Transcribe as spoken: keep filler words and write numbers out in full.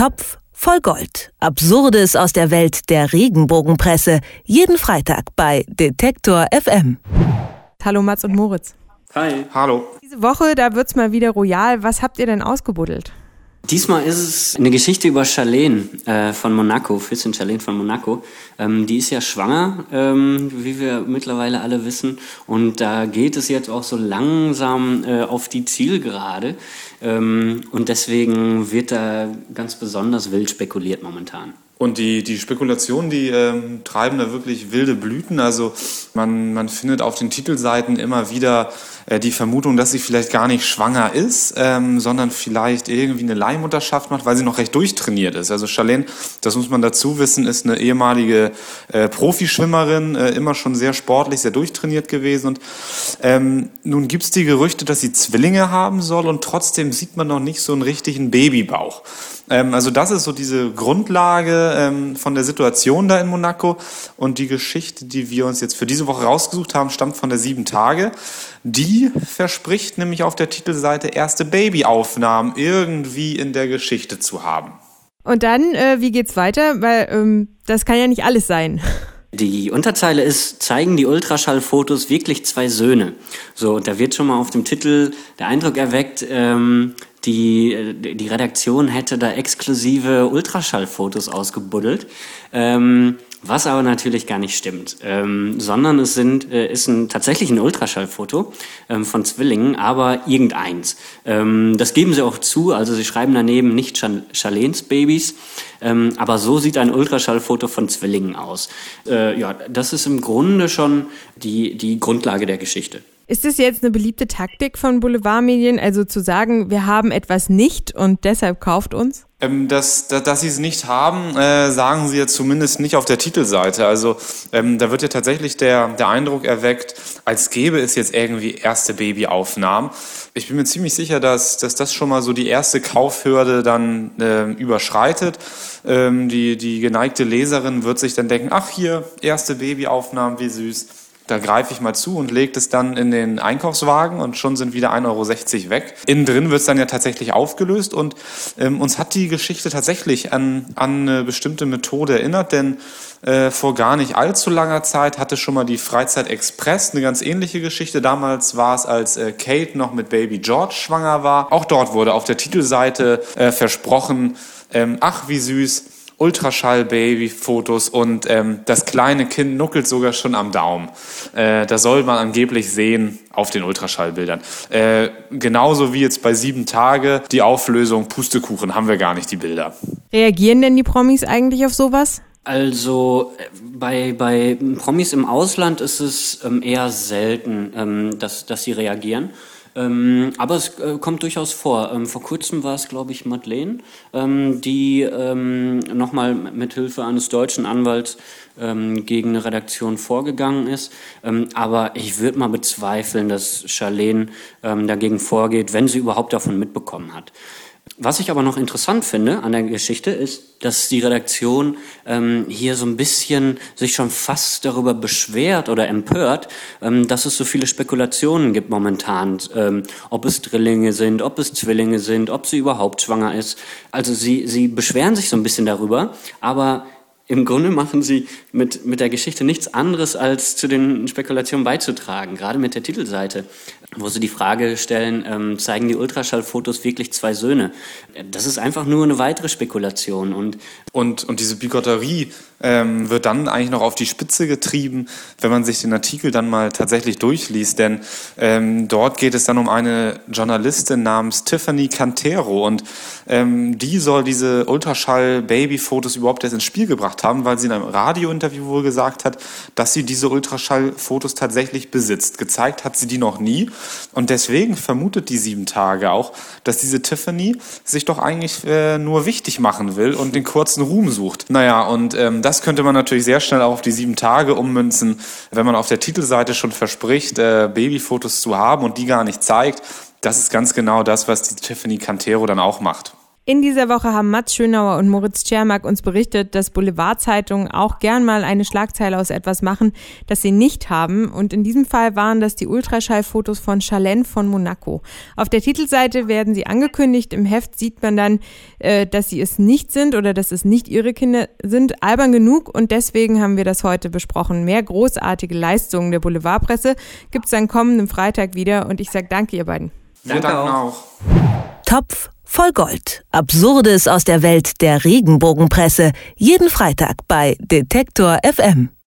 Topf voll Gold. Absurdes aus der Welt der Regenbogenpresse. Jeden Freitag bei Detektor F M. Hallo Mats und Moritz. Hi. Hallo. Diese Woche, da wird's mal wieder royal. Was habt ihr denn ausgebuddelt? Diesmal ist es eine Geschichte über Charlene äh, von Monaco, Fürstin Charlene von Monaco. Ähm, die ist ja schwanger, ähm, wie wir mittlerweile alle wissen. Und da geht es jetzt auch so langsam äh, auf die Zielgerade. Ähm, und deswegen wird da ganz besonders wild spekuliert momentan. Und die, die Spekulationen, die ähm, treiben da wirklich wilde Blüten. Also man, man findet auf den Titelseiten immer wieder äh, die Vermutung, dass sie vielleicht gar nicht schwanger ist, ähm, sondern vielleicht irgendwie eine Leihmutterschaft macht, weil sie noch recht durchtrainiert ist. Also Charlene, das muss man dazu wissen, ist eine ehemalige äh, Profischwimmerin, äh, immer schon sehr sportlich, sehr durchtrainiert gewesen. Und ähm, nun gibt's die Gerüchte, dass sie Zwillinge haben soll und trotzdem sieht man noch nicht so einen richtigen Babybauch. Ähm, also das ist so diese Grundlage ähm, von der Situation da in Monaco. Und die Geschichte, die wir uns jetzt für diese Woche rausgesucht haben, stammt von der sieben Tage. Die verspricht nämlich auf der Titelseite erste Babyaufnahmen irgendwie in der Geschichte zu haben. Und dann, äh, wie geht's weiter? Weil ähm, das kann ja nicht alles sein. Die Unterzeile ist, zeigen die Ultraschallfotos wirklich zwei Söhne? So, da wird schon mal auf dem Titel der Eindruck erweckt, ähm, die, die Redaktion hätte da exklusive Ultraschallfotos ausgebuddelt, ähm, was aber natürlich gar nicht stimmt, ähm, sondern es sind, äh, ist ein, tatsächlich ein Ultraschallfoto ähm, von Zwillingen, aber irgendeins. Ähm, das geben sie auch zu, also sie schreiben daneben nicht Charlenes Babys, ähm, aber so sieht ein Ultraschallfoto von Zwillingen aus. Äh, ja, das ist im Grunde schon die, die Grundlage der Geschichte. Ist es jetzt eine beliebte Taktik von Boulevardmedien, also zu sagen, wir haben etwas nicht und deshalb kauft uns? Ähm, dass, dass, dass sie es nicht haben, äh, sagen sie ja zumindest nicht auf der Titelseite. Also ähm, da wird ja tatsächlich der, der Eindruck erweckt, als gäbe es jetzt irgendwie erste Babyaufnahmen. Ich bin mir ziemlich sicher, dass, dass das schon mal so die erste Kaufhürde dann äh, überschreitet. Ähm, die, die geneigte Leserin wird sich dann denken, ach hier, erste Babyaufnahmen, wie süß. Da greife ich mal zu und lege es dann in den Einkaufswagen und schon sind wieder ein Euro sechzig weg. Innen drin wird es dann ja tatsächlich aufgelöst und ähm, uns hat die Geschichte tatsächlich an, an eine bestimmte Methode erinnert, denn äh, vor gar nicht allzu langer Zeit hatte schon mal die Freizeit Express eine ganz ähnliche Geschichte. Damals war es, als äh, Kate noch mit Baby George schwanger war. Auch dort wurde auf der Titelseite äh, versprochen, ähm, ach wie süß, Ultraschall-Baby-Fotos und ähm, das kleine Kind nuckelt sogar schon am Daumen. Äh, das soll man angeblich sehen auf den Ultraschallbildern. Äh, genauso wie jetzt bei sieben Tage die Auflösung Pustekuchen, haben wir gar nicht die Bilder. Reagieren denn die Promis eigentlich auf sowas? Also bei, bei Promis im Ausland ist es ähm, eher selten, ähm, dass, dass sie reagieren. Ähm, aber es äh, kommt durchaus vor. Ähm, vor kurzem war es, glaube ich, Madeleine, ähm, die ähm, nochmal mit Hilfe eines deutschen Anwalts ähm, gegen eine Redaktion vorgegangen ist. Ähm, aber ich würde mal bezweifeln, dass Charlene ähm, dagegen vorgeht, wenn sie überhaupt davon mitbekommen hat. Was ich aber noch interessant finde an der Geschichte ist, dass die Redaktion ähm, hier so ein bisschen sich schon fast darüber beschwert oder empört, ähm, dass es so viele Spekulationen gibt momentan, ähm, ob es Drillinge sind, ob es Zwillinge sind, ob sie überhaupt schwanger ist. Also sie, sie beschweren sich so ein bisschen darüber, aber im Grunde machen sie mit, mit der Geschichte nichts anderes, als zu den Spekulationen beizutragen, gerade mit der Titelseite, wo sie die Frage stellen, ähm, zeigen die Ultraschallfotos wirklich zwei Söhne? Das ist einfach nur eine weitere Spekulation. Und, und, und diese Bigotterie ähm, wird dann eigentlich noch auf die Spitze getrieben, wenn man sich den Artikel dann mal tatsächlich durchliest, denn ähm, dort geht es dann um eine Journalistin namens Tiffany Cantero und ähm, die soll diese Ultraschall-Baby-Fotos überhaupt erst ins Spiel gebracht haben, weil sie in einem Radiointerview wohl gesagt hat, dass sie diese Ultraschallfotos tatsächlich besitzt. Gezeigt hat sie die noch nie und deswegen vermutet die sieben Tage auch, dass diese Tiffany sich doch eigentlich äh, nur wichtig machen will und den kurzen Ruhm sucht. Naja, und ähm, das könnte man natürlich sehr schnell auch auf die sieben Tage ummünzen, wenn man auf der Titelseite schon verspricht, äh, Babyfotos zu haben und die gar nicht zeigt. Das ist ganz genau das, was die Tiffany Cantero dann auch macht. In dieser Woche haben Mats Schönauer und Moritz Czermak uns berichtet, dass Boulevardzeitungen auch gern mal eine Schlagzeile aus etwas machen, das sie nicht haben. Und in diesem Fall waren das die Ultraschallfotos von Charlène von Monaco. Auf der Titelseite werden sie angekündigt. Im Heft sieht man dann, äh, dass sie es nicht sind oder dass es nicht ihre Kinder sind. Albern genug, und deswegen haben wir das heute besprochen. Mehr großartige Leistungen der Boulevardpresse gibt es dann kommenden Freitag wieder. Und ich sage danke, ihr beiden. Wir danken auch. Topf voll Gold. Absurdes aus der Welt der Regenbogenpresse. Jeden Freitag bei Detektor F M.